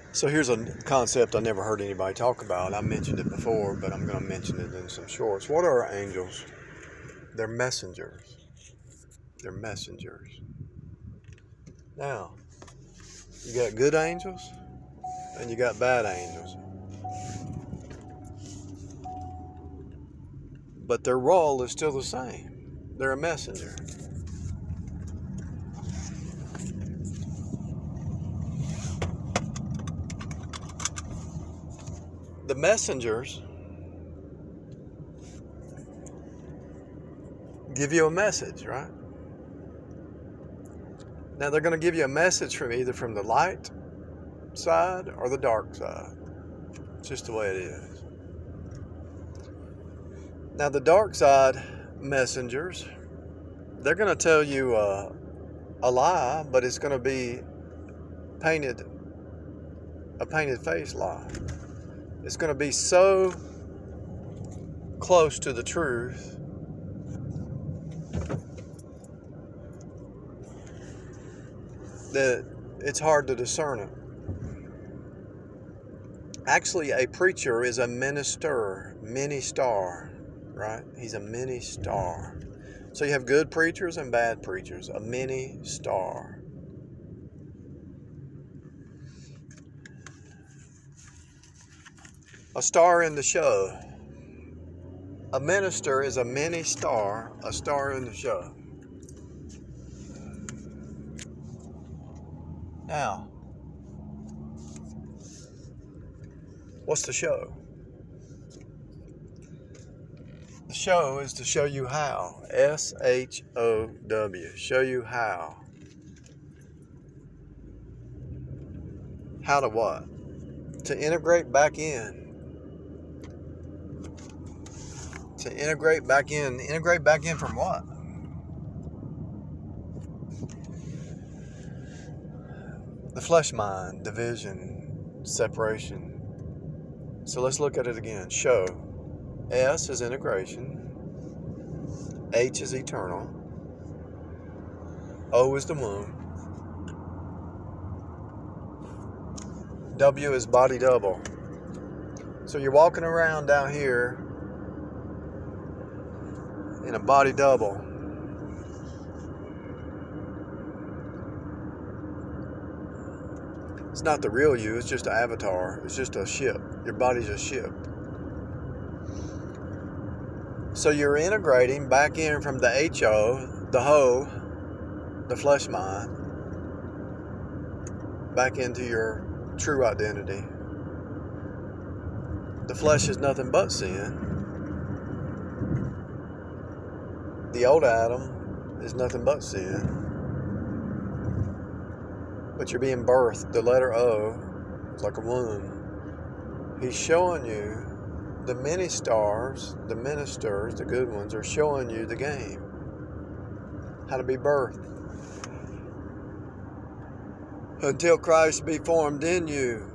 So here's a concept I never heard anybody talk about. I mentioned it before, but I'm going to mention it in some shorts. What are angels? They're messengers. They're messengers. Now, you got good angels and you got bad angels. But their role is still the same. They're a messenger. The messengers give you a message, right? Now they're going to give you a message from either from the light side or the dark side. It's just the way it is. Now the dark side messengers, they're going to tell you a lie, but it's going to be a painted face lie. It's going to be so close to the truth that it's hard to discern it. Actually, a preacher is a minister, mini-star, right? He's a mini-star. So you have good preachers and bad preachers, a mini-star. A star in the show. A minister is a mini-star, a star in the show. Now, what's the show? The show is to show you how. SHOW. Show you how. How to what? To integrate back in. To integrate back in. Integrate back in from what? The flesh mind, division, separation. So let's look at it again. Show. S is integration. H is eternal. O is the womb. W is body double. So you're walking around down here in a body double. It's not the real you, it's just an avatar. It's just a ship. Your body's a ship. So you're integrating back in from the HO, the Ho, the flesh mind, back into your true identity. The flesh is nothing but sin. The old Adam is nothing but sin. But you're being birthed. The letter O is like a womb. He's showing you the many stars, the ministers, the good ones, are showing you the game. How to be birthed. Until Christ be formed in you.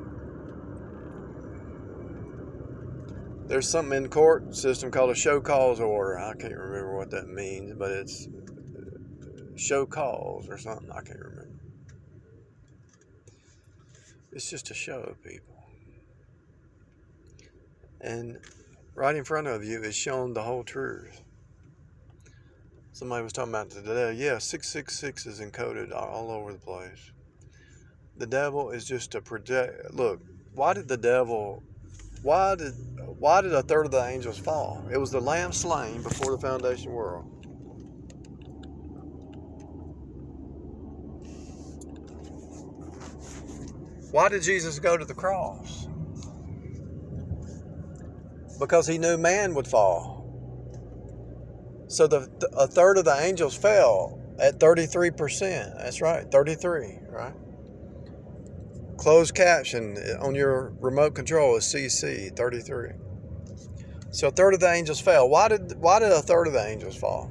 There's something in the court system called a show cause order. I can't remember what that means, but it's show cause or something. I can't remember. It's just a show, people. And right in front of you is shown the whole truth. Somebody was talking about today. Yeah, 666 is encoded all over the place. The devil is just a project. Look, why did a third of the angels fall? It was the lamb slain before the foundation of the world. Why did Jesus go to the cross? Because he knew man would fall. So a third of the angels fell at 33%. That's right, 33, right? Closed caption on your remote control is CC, 33. So a third of the angels fell. Why did a third of the angels fall?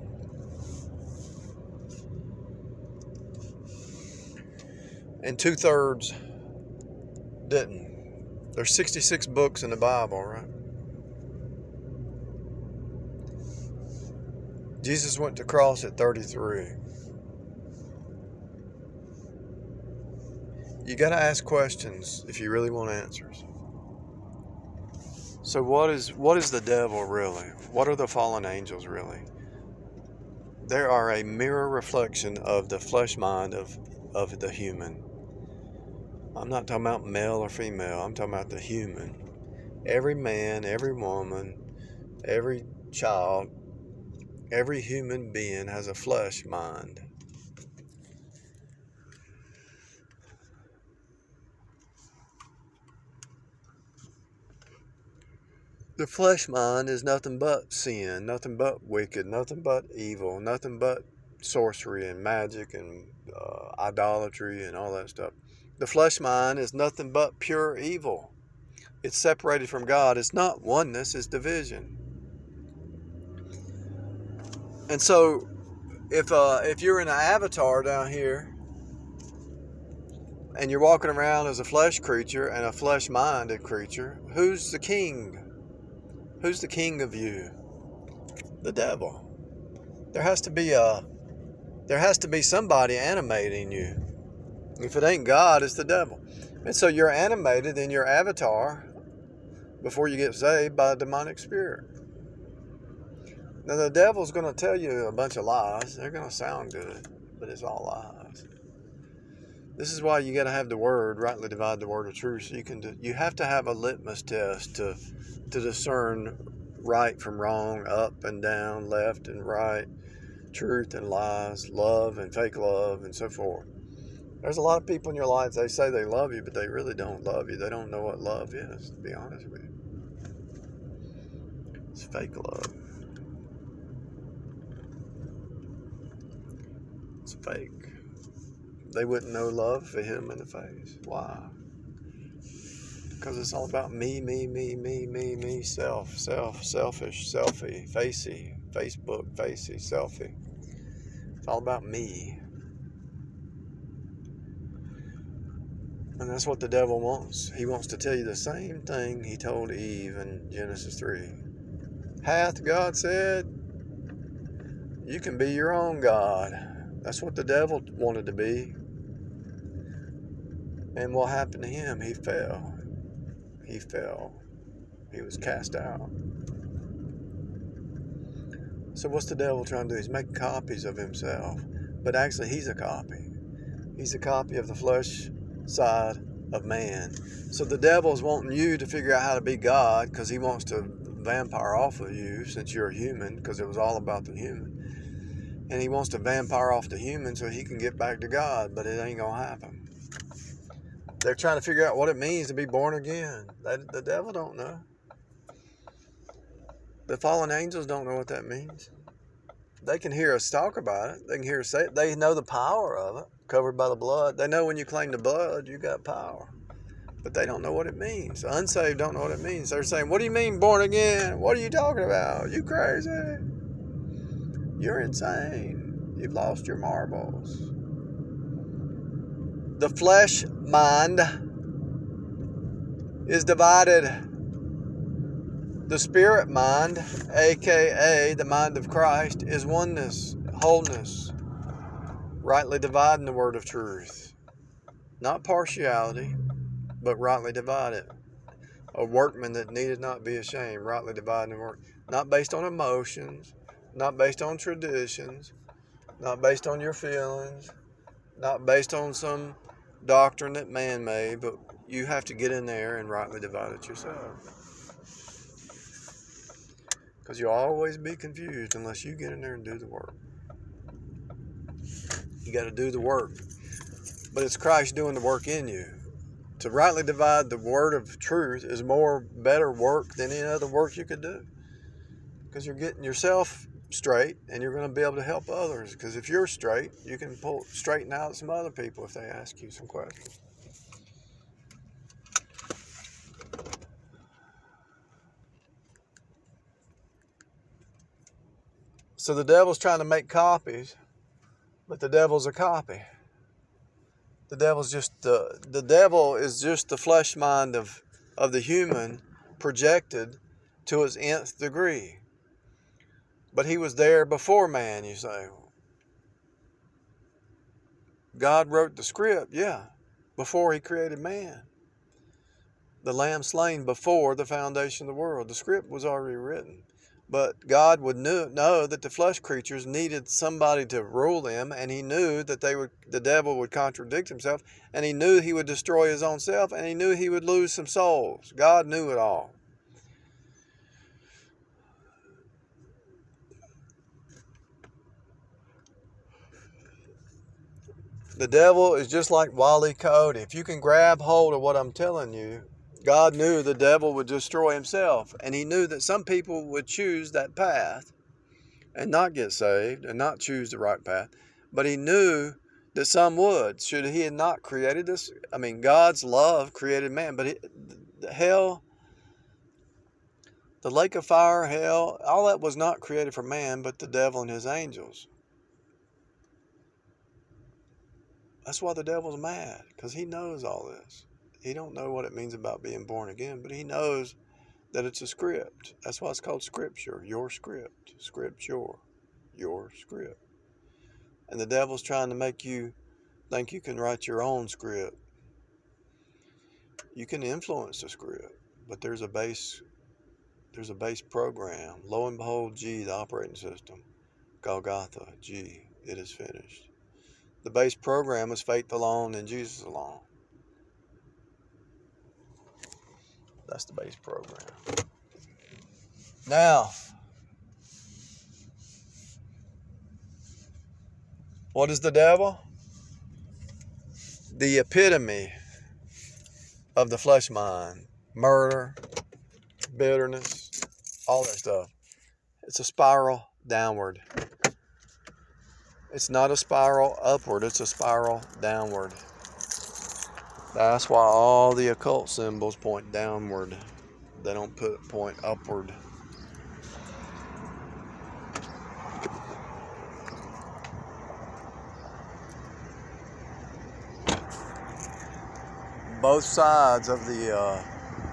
And 2/3 didn't. There's 66 books in the Bible, right? Jesus went to cross at 33. You got to ask questions if you really want answers. So what is the devil really? What are the fallen angels really? They are a mirror reflection of the flesh mind of the human. I'm not talking about male or female. I'm talking about the human. Every man, every woman, every child, every human being has a flesh mind. The flesh mind is nothing but sin, nothing but wicked, nothing but evil, nothing but sorcery and magic and idolatry and all that stuff. The flesh mind is nothing but pure evil. It's separated from God. It's not oneness, it's division. And so if you're in an avatar down here and you're walking around as a flesh creature and a flesh-minded creature, who's the king? Who's the king of you? The devil. There has to be somebody animating you. If it ain't God, it's the devil. And so you're animated in your avatar before you get saved by a demonic spirit. Now the devil's going to tell you a bunch of lies. They're going to sound good, but it's all lies. This is why you got to have the word, rightly divide the word of truth. So you have to have a litmus test to discern right from wrong, up and down, left and right, truth and lies, love and fake love, and so forth. There's a lot of people in your life, they say they love you, but they really don't love you. They don't know what love is, to be honest with you. It's fake love. It's fake. They wouldn't know love if it hit them in the face. Why? Because it's all about me, self, selfish, selfie, facey, Facebook, facey, selfie. It's all about me. And that's what the devil wants. He wants to tell you the same thing he told Eve in Genesis 3. Hath God said, you can be your own God. That's what the devil wanted to be. And what happened to him? He fell. He fell. He was cast out. So what's the devil trying to do? He's making copies of himself. But actually, he's a copy. He's a copy of the flesh side of man. So the devil's wanting you to figure out how to be God because he wants to vampire off of you since you're a human, because it was all about the human. And he wants to vampire off the human so he can get back to God, but it ain't going to happen. They're trying to figure out what it means to be born again. The devil don't know. The fallen angels don't know what that means. They can hear us talk about it. They can hear us say it. They know the power of it, covered by the blood. They know when you claim the blood, you got power. But they don't know what it means. The unsaved don't know what it means. They're saying, what do you mean born again? What are you talking about? You crazy? You're insane. You've lost your marbles. The flesh mind is divided. The spirit mind, aka the mind of Christ, is oneness, wholeness, rightly dividing the word of truth. Not partiality, but rightly divided. A workman that needed not be ashamed, rightly dividing the word. Not based on emotions, not based on traditions, not based on your feelings, not based on some doctrine that man made, but you have to get in there and rightly divide it yourself. Because you'll always be confused unless you get in there and do the work. You got to do the work. But it's Christ doing the work in you. To rightly divide the word of truth is better work than any other work you could do. Because you're getting yourself straight and you're going to be able to help others. Because if you're straight, you can straighten out some other people if they ask you some questions. So the devil's trying to make copies, but the devil's a copy. The devil is just the flesh mind of the human projected to its nth degree. But he was there before man, you say. God wrote the script, yeah. before he created man. The lamb slain before the foundation of the world. The script was already written. But God would know that the flesh creatures needed somebody to rule them, and he knew that the devil would contradict himself, and he knew he would destroy his own self, and he knew he would lose some souls. God knew it all. The devil is just like Wile E. Coyote. If you can grab hold of what I'm telling you, God knew the devil would destroy himself, and he knew that some people would choose that path and not get saved and not choose the right path. But he knew that some would, should he had not created this. I mean, God's love created man, but hell, the lake of fire, hell, all that was not created for man, but the devil and his angels. That's why the devil's mad, because he knows all this. He don't know what it means about being born again, but he knows that it's a script. That's why it's called scripture, your script, scripture, your script. And the devil's trying to make you think you can write your own script. You can influence the script, but there's a base program. Lo and behold, G, the operating system. Golgotha, G, it is finished. The base program is faith alone and Jesus alone. That's the base program. Now, what is the devil? The epitome of the flesh mind. Murder, bitterness, all that stuff. It's a spiral downward. It's not a spiral upward, it's a spiral downward. That's why all the occult symbols point downward. They don't point upward. Both sides of the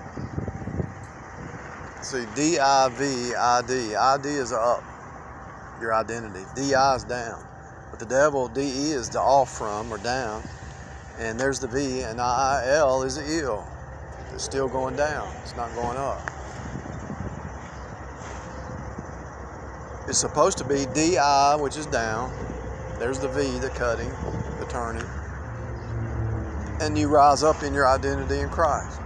see, D-I-V-I-D. I-D is up, your identity. D-I is down. But the devil, D-E is the off from or down. And there's the V, and I-L is the ill. It's still going down. It's not going up. It's supposed to be D-I, which is down. There's the V, the cutting, the turning. And you rise up in your identity in Christ.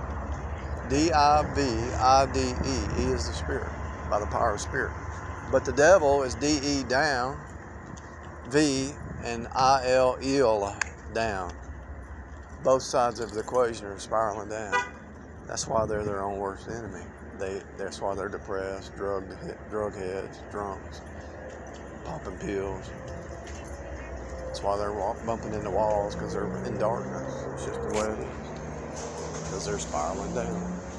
D-I-V-I-D-E. E is the Spirit, by the power of Spirit. But the devil is D-E down, V, and I-L, ill, down. Both sides of the equation are spiraling down. That's why they're their own worst enemy. That's why they're depressed, drug heads, drunks, popping pills. That's why they're bumping into walls, because they're in darkness. It's just the way it is. Because they're spiraling down.